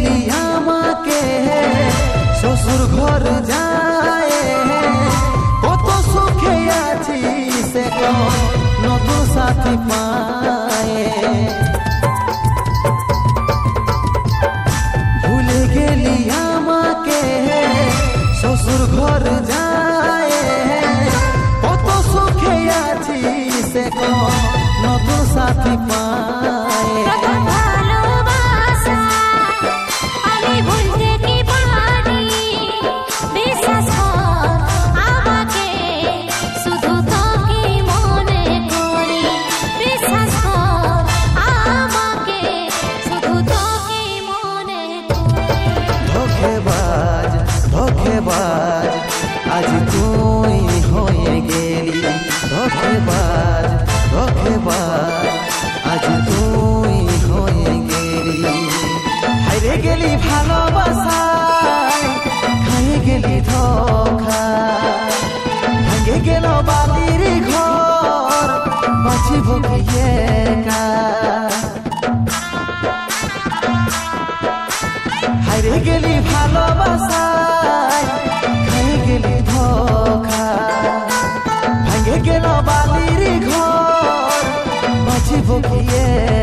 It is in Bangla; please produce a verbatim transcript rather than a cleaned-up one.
গেলি আমাকে শ্বশুর ঘর যায় কত সুখে আছি সে নতুন সাথী পায় ভুলে গেলি আমাকে শ্বশুর ঘর যায় কত সুখে আছি সে নতুন সাথী পায় ধোকেবাজ ধোকেবাজ আজ তুই হয়ে গেলি ধোকেবাজ ধোকেবাজ আজ তুই হয়ে গেলি হাইরে গেলি ভালোবাসায় খাইয়ে গেলি ধোখা ভাঙে গেল বালির ঘর বাঁচিব কি একা হাইরে গেলি ভালোবাসায় খাইয়ে গেলি ধোখা ভাঙে গেল বালির ঘর বাঁচিব কি